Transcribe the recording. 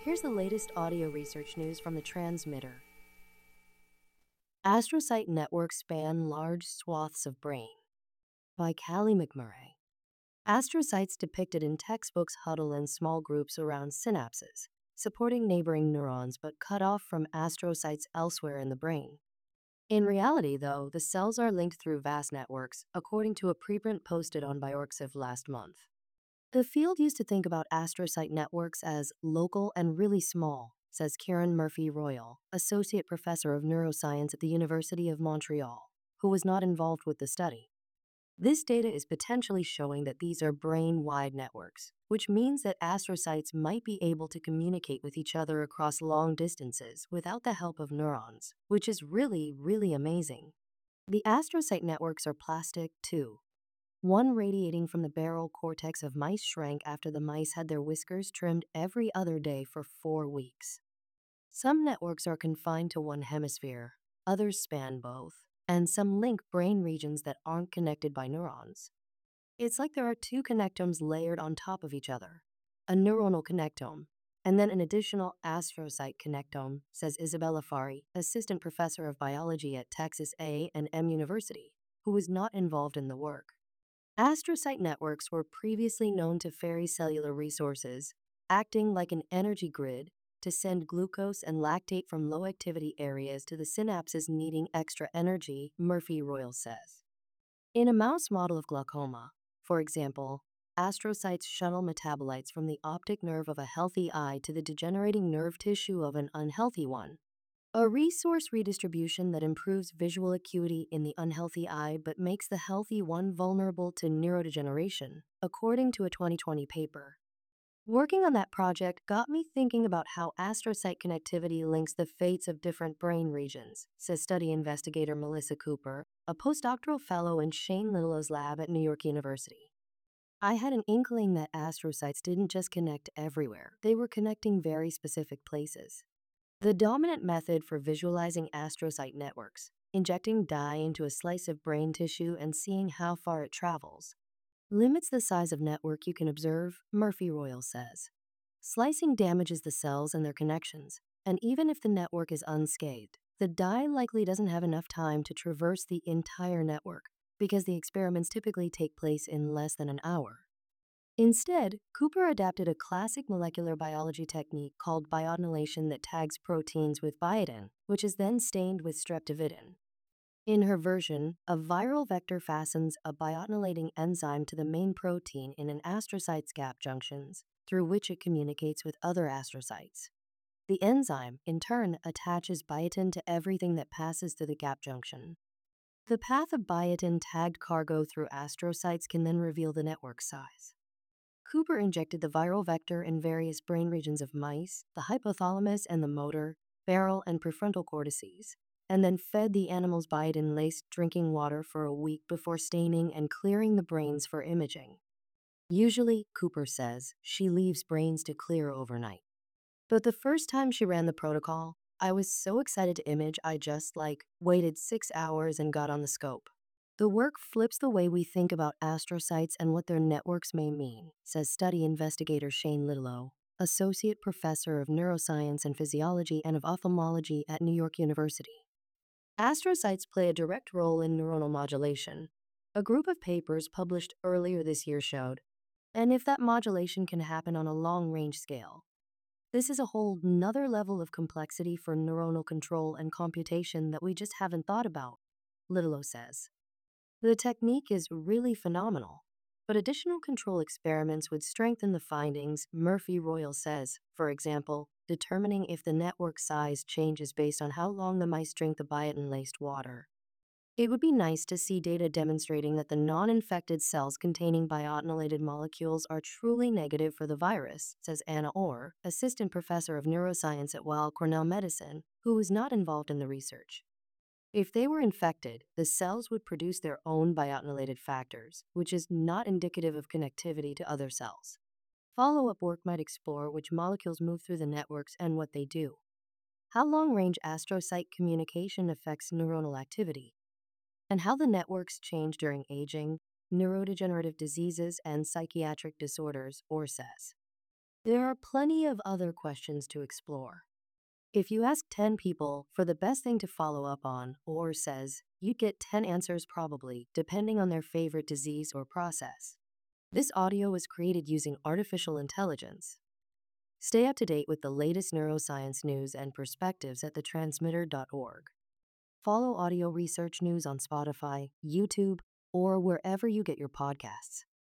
Here's the latest audio research news from the transmitter. Astrocyte networks span large swaths of brain by Callie McMurray. Astrocytes depicted in textbooks huddle in small groups around synapses, supporting neighboring neurons but cut off from astrocytes elsewhere in the brain. In reality, though, the cells are linked through vast networks, according to a preprint posted on Bioarxiv last month. The field used to think about astrocyte networks as local and really small, says Kieran Murphy-Royal, associate professor of neuroscience at the University of Montreal, who was not involved with the study. This data is potentially showing that these are brain-wide networks, which means that astrocytes might be able to communicate with each other across long distances without the help of neurons, which is really amazing. The astrocyte networks are plastic, too. One radiating from the barrel cortex of mice shrank after the mice had their whiskers trimmed every other day for 4 weeks. Some networks are confined to one hemisphere, others span both, and some link brain regions that aren't connected by neurons. It's like there are 2 connectomes layered on top of each other, a neuronal connectome, and then an additional astrocyte connectome, says Isabella Fari, assistant professor of biology at Texas A&M University, who was not involved in the work. Astrocyte networks were previously known to ferry cellular resources, acting like an energy grid to send glucose and lactate from low-activity areas to the synapses needing extra energy, Murphy-Royal says. In a mouse model of glaucoma, for example, astrocytes shuttle metabolites from the optic nerve of a healthy eye to the degenerating nerve tissue of an unhealthy one. A resource redistribution that improves visual acuity in the unhealthy eye but makes the healthy one vulnerable to neurodegeneration, according to a 2020 paper. Working on that project got me thinking about how astrocyte connectivity links the fates of different brain regions, says study investigator Melissa Cooper, a postdoctoral fellow in Shane Littlow's lab at New York University. I had an inkling that astrocytes didn't just connect everywhere, they were connecting very specific places. The dominant method for visualizing astrocyte networks, injecting dye into a slice of brain tissue and seeing how far it travels, limits the size of network you can observe, Murphy-Royal says. Slicing damages the cells and their connections, and even if the network is unscathed, the dye likely doesn't have enough time to traverse the entire network because the experiments typically take place in less than an hour. Instead, Cooper adapted a classic molecular biology technique called biotinylation that tags proteins with biotin, which is then stained with streptavidin. In her version, a viral vector fastens a biotinylating enzyme to the main protein in an astrocyte's gap junctions, through which it communicates with other astrocytes. The enzyme, in turn, attaches biotin to everything that passes through the gap junction. The path of biotin-tagged cargo through astrocytes can then reveal the network size. Cooper injected the viral vector in various brain regions of mice, the hypothalamus and the motor, barrel, and prefrontal cortices, and then fed the animals biotin-laced drinking water for a week before staining and clearing the brains for imaging. Usually, Cooper says, she leaves brains to clear overnight. But the first time she ran the protocol, I was so excited to image I just, waited 6 hours and got on the scope. The work flips the way we think about astrocytes and what their networks may mean, says study investigator Shane Littlow, associate professor of neuroscience and physiology and of ophthalmology at New York University. Astrocytes play a direct role in neuronal modulation. A group of papers published earlier this year showed, and if that modulation can happen on a long-range scale, this is a whole nother level of complexity for neuronal control and computation that we just haven't thought about, Littlow says. The technique is really phenomenal, but additional control experiments would strengthen the findings, Murphy-Royal says, for example, determining if the network size changes based on how long the mice drink the biotin-laced water. It would be nice to see data demonstrating that the non-infected cells containing biotinylated molecules are truly negative for the virus, says Anna Orr, assistant professor of neuroscience at Weill Cornell Medicine, who was not involved in the research. If they were infected, the cells would produce their own biotinylated factors, which is not indicative of connectivity to other cells. Follow-up work might explore which molecules move through the networks and what they do. How long-range astrocyte communication affects neuronal activity, and how the networks change during aging, neurodegenerative diseases, and psychiatric disorders, Orr says. There are plenty of other questions to explore. If you ask 10 people for the best thing to follow up on, or says, you'd get 10 answers probably, depending on their favorite disease or process. This audio was created using artificial intelligence. Stay up to date with the latest neuroscience news and perspectives at thetransmitter.org. Follow audio research news on Spotify, YouTube, or wherever you get your podcasts.